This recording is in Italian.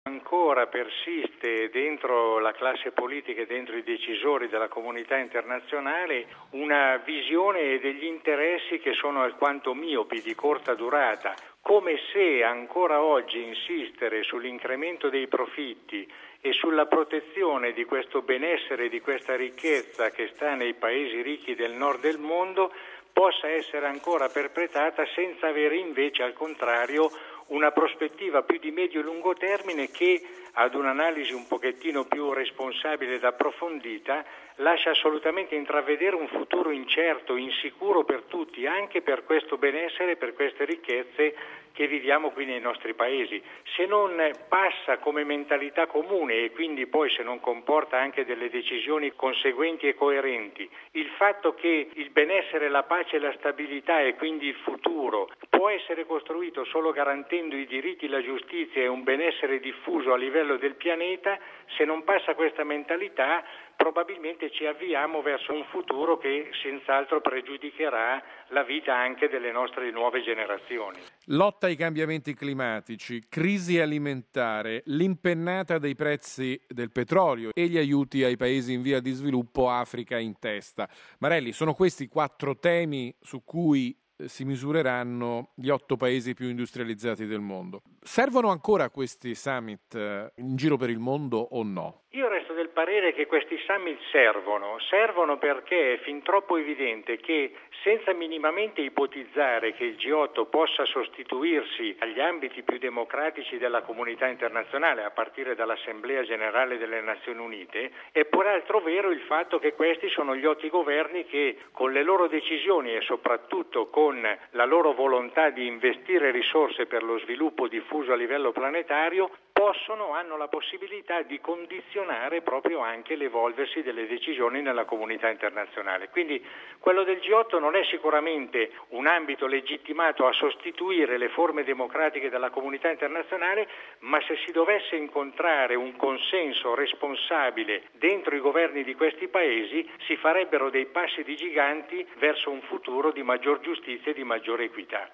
Ancora persiste dentro la classe politica e dentro i decisori della comunità internazionale una visione degli interessi che sono alquanto miopi, di corta durata, come se ancora oggi insistere sull'incremento dei profitti e sulla protezione di questo benessere, di questa ricchezza che sta nei paesi ricchi del nord del mondo possa essere ancora perpetrata senza avere invece al contrario una prospettiva più di medio e lungo termine che ad un'analisi un pochettino più responsabile ed approfondita lascia assolutamente intravedere un futuro incerto, insicuro per tutti, anche per questo benessere, per queste ricchezze che viviamo qui nei nostri paesi. Se non passa come mentalità comune e quindi poi se non comporta anche delle decisioni conseguenti e coerenti, il fatto che il benessere, la pace e la stabilità e quindi il futuro può essere costruito solo garantendo i diritti, la giustizia e un benessere diffuso a livello del pianeta, se non passa questa mentalità probabilmente ci avviamo verso un futuro che senz'altro pregiudicherà la vita anche delle nostre nuove generazioni. Lotta ai cambiamenti climatici, crisi alimentare, l'impennata dei prezzi del petrolio e gli aiuti ai paesi in via di sviluppo, Africa in testa. Marelli, sono questi 4 temi su cui si misureranno gli 8 paesi più industrializzati del mondo. Servono ancora questi summit in giro per il mondo o no? Io resto del parere che questi summit servono perché è fin troppo evidente che senza minimamente ipotizzare che il G8 possa sostituirsi agli ambiti più democratici della comunità internazionale, a partire dall'Assemblea Generale delle Nazioni Unite, è peraltro vero il fatto che questi sono gli 8 governi che con le loro decisioni e soprattutto con la loro volontà di investire risorse per lo sviluppo diffuso a livello planetario hanno la possibilità di condizionare proprio anche l'evolversi delle decisioni nella comunità internazionale. Quindi quello del G8 non è sicuramente un ambito legittimato a sostituire le forme democratiche della comunità internazionale, ma se si dovesse incontrare un consenso responsabile dentro i governi di questi paesi, si farebbero dei passi di giganti verso un futuro di maggior giustizia e di maggiore equità.